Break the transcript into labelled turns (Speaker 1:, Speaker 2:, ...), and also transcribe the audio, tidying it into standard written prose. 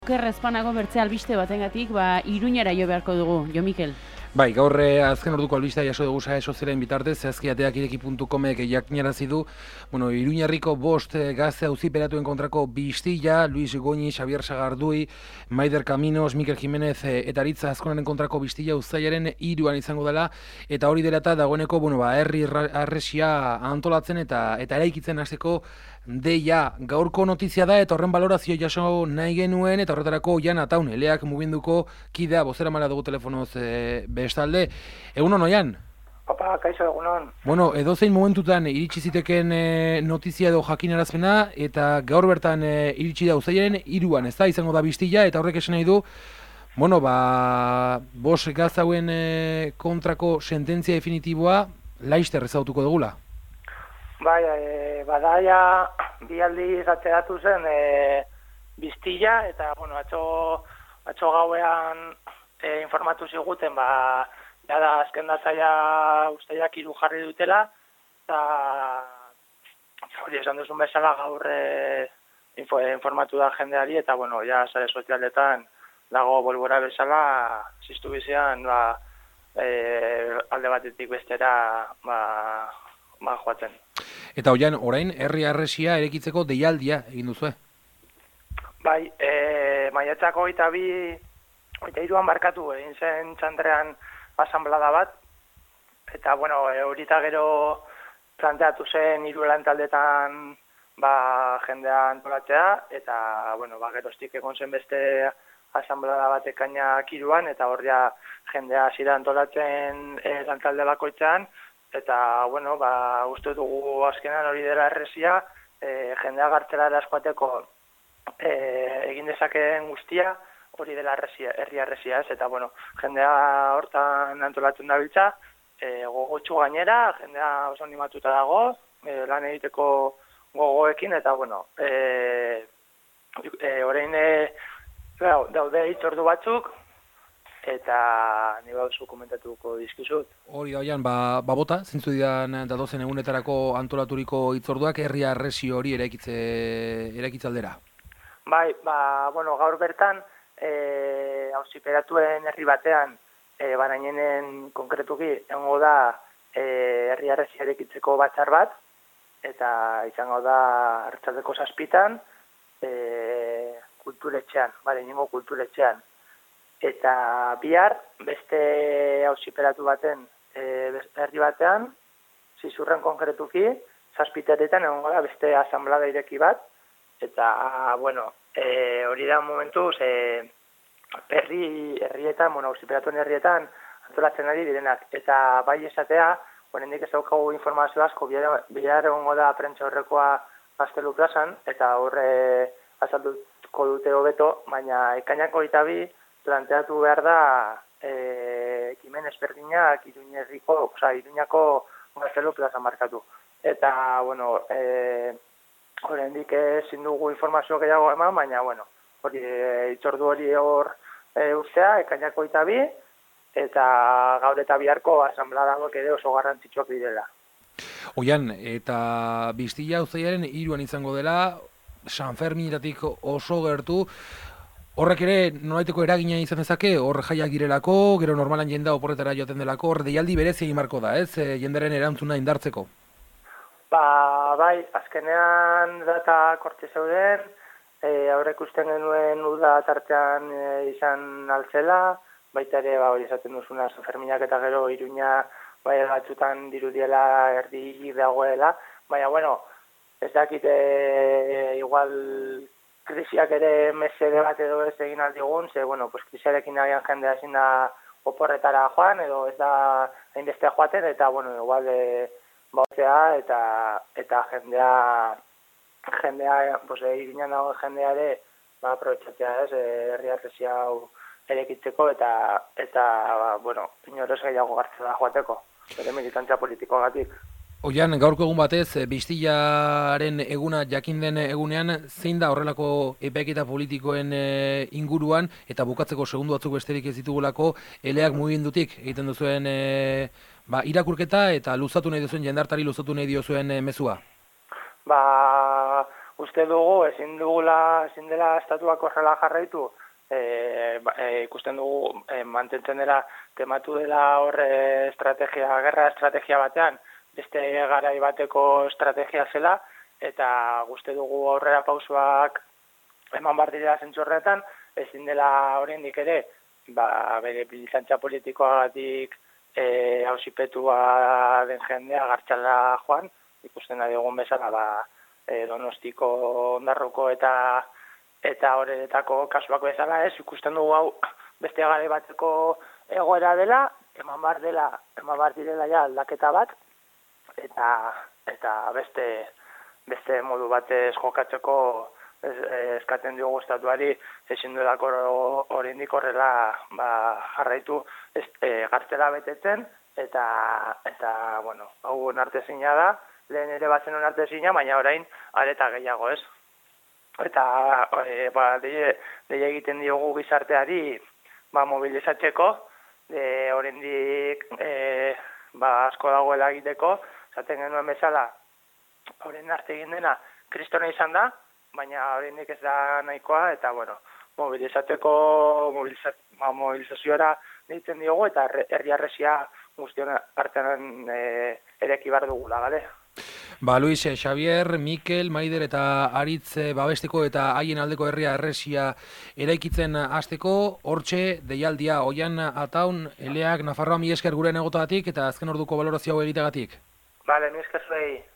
Speaker 1: Ezpanago bertze albiste batengatik, Iruñera jo beharko dugu, Jo Mikel.
Speaker 2: Bai, gaur azken orduko albistea jaso dugu sare sozialen bitartez, zehazkiateakireki.comek jakkinarazi du, Iruñerriko 5 gazte auziperatuen kontrako bistila, Luis Goñi, Xabier Sagardui, Maider Caminos, Mikel Jimenez eta Aritza Azkonaren kontrako bistila uztailaren 3 izango dela, eta hori dela eta dagoeneko, herri harresia antolatzen eta eraikitzen hasteko deia. Gaurko notizia da eta horren balorazio jaso nahi genuen, eta horretarako Oian Ataun, Eleak mugimenduko kidea, bozeramala dugu telefonoz bestalde. Egunon, Oian?
Speaker 3: Opa, kaixo, egunon.
Speaker 2: Edozein momentutan iritsi ziteken notizia edo jakinarazpena, eta gaur bertan iritsi da uztailaren 3, ez da, izango da bistila, eta horrek esan nahi du, 5 gazte hauen kontrako sententzia definitiboa laister ezautuko dugula.
Speaker 3: Bai, badaia bi aldiz atzeratu zen bistila, eta, atzo gauean informatu ziguten, jada azken datzaia uztailak 3 jarri dutela, eta hori esan duzun bezala gaur informatu da jendeari, eta, ja sare sozialetan dago bolbora bezala, ziztu bizean, alde batetik bestera, joaten.
Speaker 2: Eta Oian, orain, herri harresia erekitzeko deialdia egin duzue?
Speaker 3: Bai, maiatzak 23an barkatu egin zen Txandrean asanblada bat, eta, horita gero planteatu zen 3 lantaldetan jendea antolatzea, eta, geroztik egon zen beste asanblada bat ekainak 3an, eta horria jendea zira antolatzen lantalde bakoitzean, eta, uste dugu azkenan hori dela errezia, jendea gartzela eraskoateko egin dezakeen guztia, hori dela herri errezia ez, eta, jendea hortan antolatzen dabiltza, gogotsu gainera, jendea oso animatuta dago, lan egiteko gogoekin, eta, orain daude hitzordu batzuk, eta ni bauzu komentatuko dizkizut.
Speaker 2: Hori da, Oian, bota, zintzu didan datozen egunetarako antolaturiko hitzorduak herri harresi hori eraikitzaldera?
Speaker 3: Bai, gaur bertan, auziperatuen herri batean, barainenen konkretuki, egongo da herri harresi eraikitzeko batzar bat, eta izango da arratsaldeko 7 kulturetxean, inengo kulturetxean. Eta bihar, beste auziperatu baten herri batean, Zizurren konkretuki, 7 egongo da beste asanblada ireki bat, eta, hori da momentuz, herrietan, auziperatuen herrietan, antolatzen ari direnak, eta bai esatea, oraindik ez daukagu informazio asko, bihar egongo da prentsa horrekoa Gaztelu plazan, eta horre azalduko dute hobeto, baina ekainak 22 planteatu behar da ekimen ezberdinak Iruñako Gaztelu plazan markatu. Eta, oraindik ezin dugu informazio gehiago eman, baina, hori hitzordu hori hor ustea, ekainak 22, eta gaur eta biharko asanbladagoak ere oso garrantzitsuak direla.
Speaker 2: Oian, eta bistila uztailaren 3 izango dela, San Ferminetatik oso gertu, horrek ere nolaiteko eragina izan dezake, hor jaiak girelako, gero normalan jendea oporretara joaten delako, hor deialdi berezi egin marko da, ez? Jendaren erantzuna indartzeko.
Speaker 3: Bai, azkenean data korte zeuden, aurrek usten genuen uda tartean izan altzela, baita ere hori esaten duzuna San Ferminak eta gero Iruña batzutan dirudiela erdi dagoela, baina, ez dakit igual krisiak ere mesede bat edo ez egin aldigun, krisiarekin agian jendea ezin da oporretara joan, edo ez da hainbestea joaten, eta, igual bautzea, eta jendea, Iruñan dago jendea ere, aprobetxatzea ez, herri harresia hau erekitzeko, eta inorez gehiago gartzela joateko, bere militantzia politikoagatik.
Speaker 2: Oian, gaurko egun batez, bistilaren eguna jakin den egunean, zein da horrelako epaiketa politikoen inguruan, eta bukatzeko segundu batzuk besterik ez ditugulako, Eleak mugimendutik egiten duzuen irakurketa, eta luzatu nahi duzuen, jendartari luzatu nahi diozuen mezua?
Speaker 3: uste dugu ezin dela estatuak horrela jarraitu, ikusten dugu mantentzen dela tematu dela horre gerra estrategia batean, beste garai bateko estrategia zela, eta uste dugu aurrera pausoak eman behar direla zentzu horretan, ezin dela oraindik ere, bere militantza politikoagatik auzipetua den jendea gartxala joan, ikusten da diogun bezala, Donostiko, Ondarruko eta horretako kasuak bezala ez, ikusten dugu hau beste garai bateko egoera dela, eman behar direla ja aldaketa bat, eta beste modu batez jokatzeko eskatzen diogu estatuari ezin duelako oraindik horrela jarraitu gartzela betetzen, eta bueno, hau onartezina da, lehen ere batzen onartezina, baina orain areta gehiago ez. Eta deia egiten diogu gizarteari mobilizatzeko, oraindik asko dagoela egiteko, esaten genuen bezala, orain arte egin dena kristona izan da, baina oraindik ez da nahikoa, eta bueno, mobilizaziora deitzen diogu, eta herri harresia guztion artean ereki behar dugula, bale?
Speaker 2: Luis, Xavier, Mikel, Maider eta Aritz babesteko eta haien aldeko herria erresia eraikitzen hasteko, hortxe deialdia Oian Ataun, Eleak Nafarroa, mi esker gure negotatik eta azken orduko balorazio hau egitegatik.
Speaker 3: Bale, mi esker zuei.